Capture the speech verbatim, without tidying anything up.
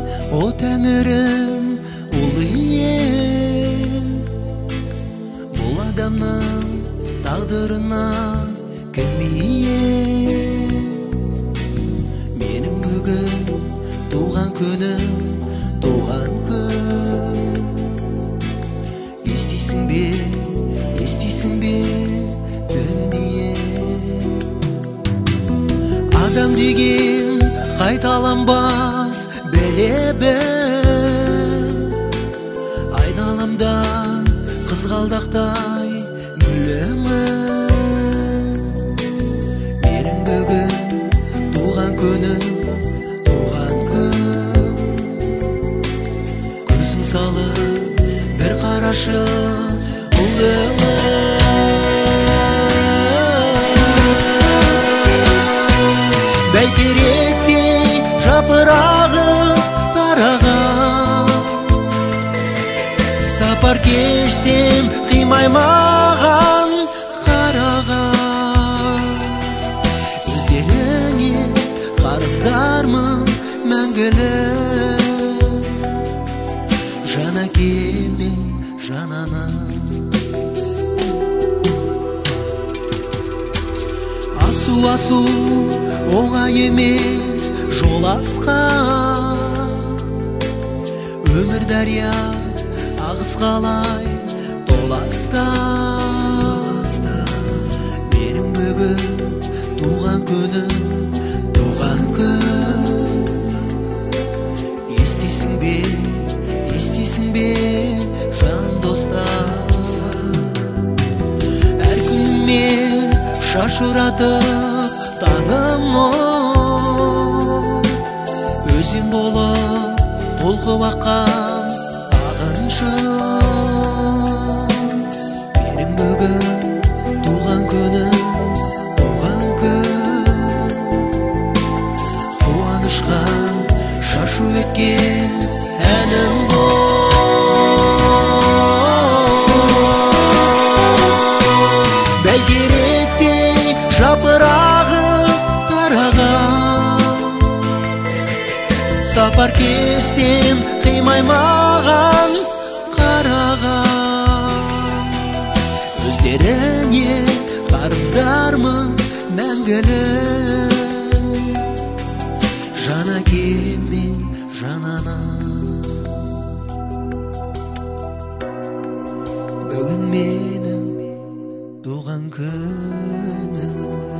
о тәңірім ұлы ием. Бұл адамның тағдырына кім ие? Менің бүгін туған күнім, туған күн. Естисің бе, естисің бе дүние? Адам деген қайталанбас біле біл. Айналамда қызғалдақтай гүлімін. Менің бүгін туған күнім, туған күн. Көзің салып бір қарашы ұлыңа. Бәйтеректей жапырағы тараған, сапар кешсем қимай маған қараған. Өздеріңе қарыздармын мәңгілік, жан әкеме жан ана. Асу асу оңай емес жол асқан, өмір дария ағыс қалай толастан. Менің бүгін туған күнім, туған күн. Естисің бе, естисің бе жан достар? Әр күніме шашыратып таңым нұр, өзен болып толқып аққан ағыншы. Менің бүгін туған күнім, туған күн. Қуанышқа шашу еткен әнім бұл. Бәйтеректей жапырағы тараған, сапар кешсем қимай маған қараған. Өздеріңе қарыздармын мәңгілік, жан әкем мен жан ана. Бүгін менің туған күнім.